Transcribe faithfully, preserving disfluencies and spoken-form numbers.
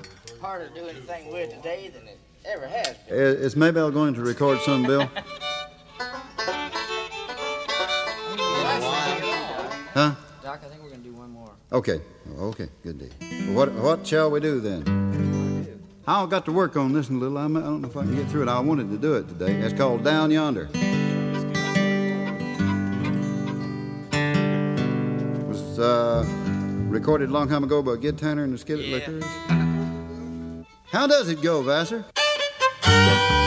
harder to do anything with today than it ever has been. Is Maybelle going to record some, Bill? Huh? Doc, I think we're going to do one more. Okay. Okay, good deal. Well, what, what shall we do then? I've got to work on this a little. I'm, I don't know if I can get through it. I wanted to do it today. It's called Down Yonder. It was uh, recorded a long time ago by Gid Tanner and the Skillet Yeah. Lickers. How does it go, Vassar?